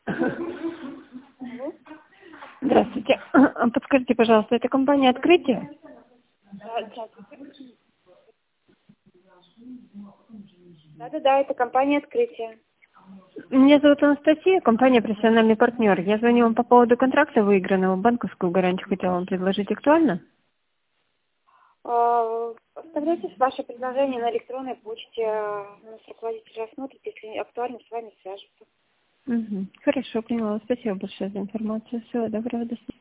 Алло? Здравствуйте. Подскажите, пожалуйста, это компания «Открытие»? Да, здравствуйте. Да, это компания «Открытие». Меня зовут Анастасия, компания «Профессиональный партнер». Я звоню вам по поводу контракта выигранного. Банковскую гарантию хотела вам предложить. Актуально? Оставляйте ваше предложение на электронной почте. Наш руководитель рассмотрит, если актуально, с вами свяжется. Хорошо, поняла. Спасибо большое за информацию. Всего доброго, до свидания.